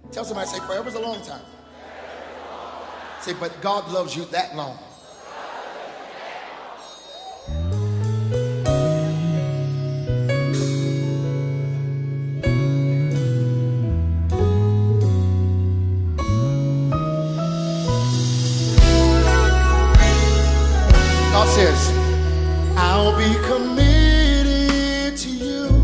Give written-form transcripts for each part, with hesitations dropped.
Tell somebody, say, forever's a long time. Say, but God loves you that long. God says, I'll be committed to you.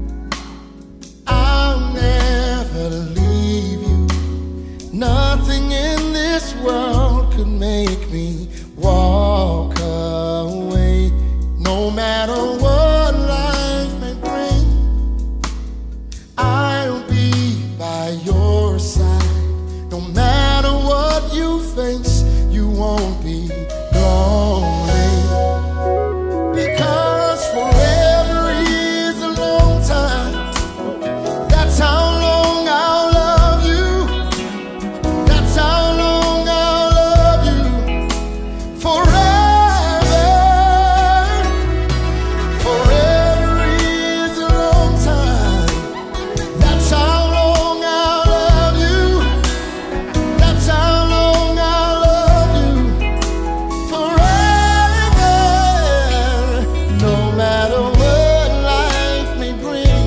I'll never leave you. Nothing in this world could make me walk away. No matter what life may bring, I'll be by your side. No matter what you face, you won't be lonely. Because forever is a long time. That's how long I'll love you. That's how long I'll love you. Forever. Forever is a long time. That's how long I'll love you. That's how long I'll love you. Forever. No matter what life may bring,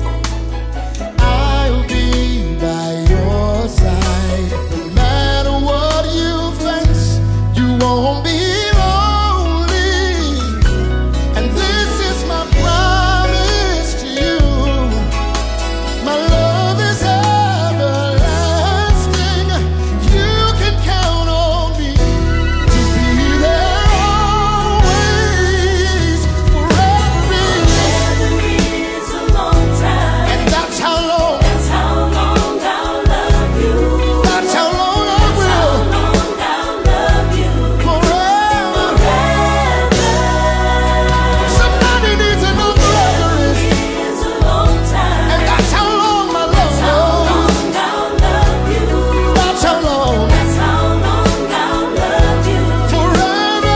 I'll be by your side. No matter what you face, you won't be lonely. And this is my promise to you. My love is everlasting. You can count on me to be there always. Forever is a long time. and that's how long. That's how long I'll love you. That's how long I How will. long I'll love you. Forever. Forever Somebody needs to know forever is. is a long time. And that's how long my love That's how goes. long I'll love you. That's how long. That's how long I'll love you. Forever.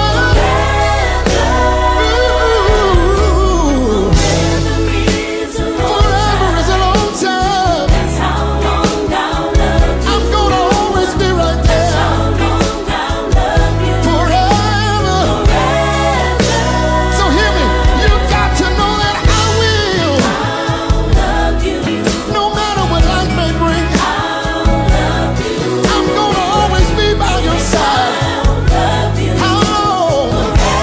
Ooh. Forever is a long Forever is a long time. That's how long I'll love you. I'm gonna always be right there. How long I'll love you. Forever. So hear me. You got to know that I will. I'll love you. No matter what life may bring, I'll love you. I'm gonna always be by your side. I'll love you. How long?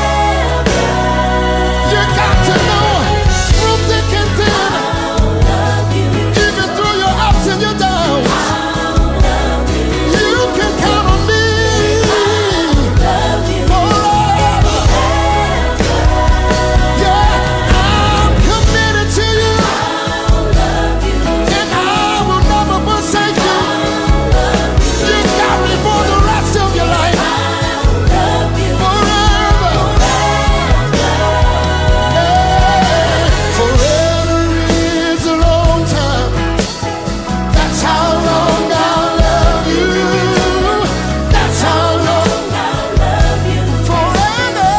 You got to know through thick and thin, I'll love you. even through your ups and your downs, I'll love you. you can count on me Love you. forever. Yeah, I'm committed to you, I'll love you. and I will never forsake you. You got me for the rest of your life, Love you. forever. Yeah, forever is a long time. That's how long I'll love you. That's how long. I'll love you. Forever.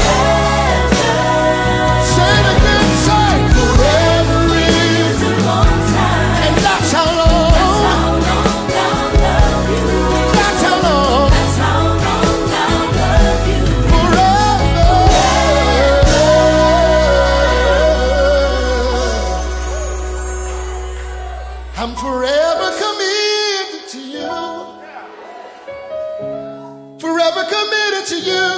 Say it again, say forever is, A long time. and that's how long. How long I'll love you. That's how long. That's how long I'll love you. Forever. I'm forever committed to you. Forever committed to you.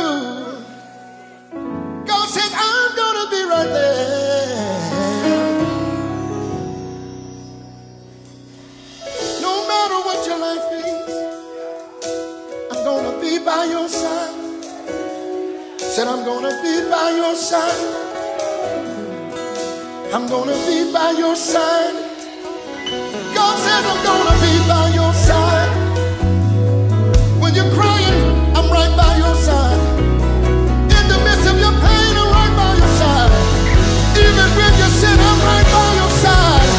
God says I'm gonna be right there. No matter what your life is, I'm gonna be by your side. Said I'm gonna be by your side. I'm gonna be by your side. God says I'm gonna be by your side. When you're crying, I'm right by your side. In the midst of your pain, I'm right by your side. Even when you sin, I'm right by your side.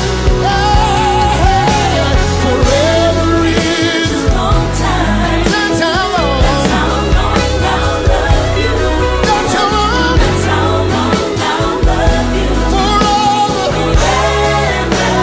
Hey, forever is. Long time. That's how long. That's how long I'll love you. That's how long. That's how long I'll love you. Forever. Forever.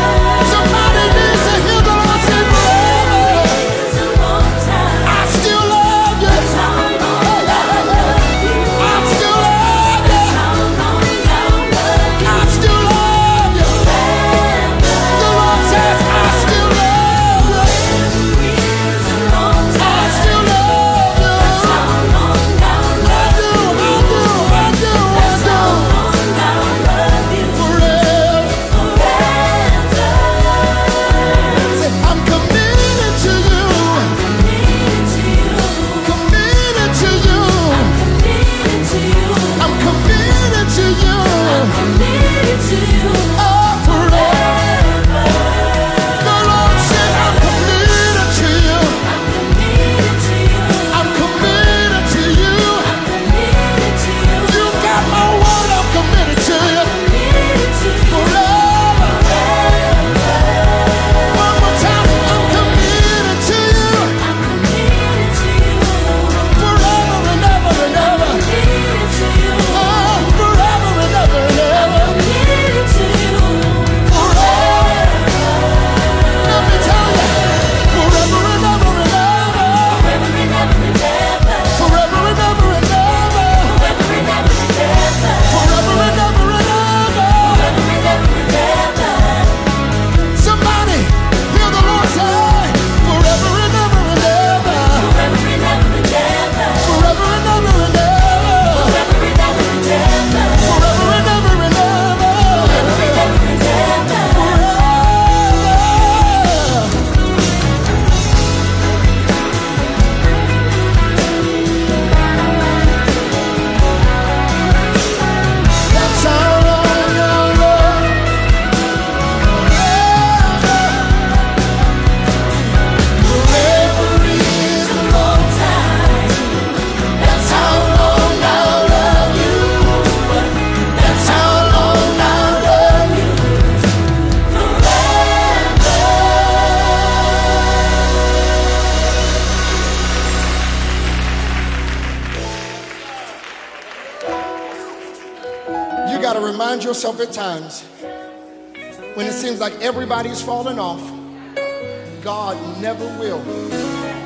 find yourself at times when it seems like everybody's falling off, God never will.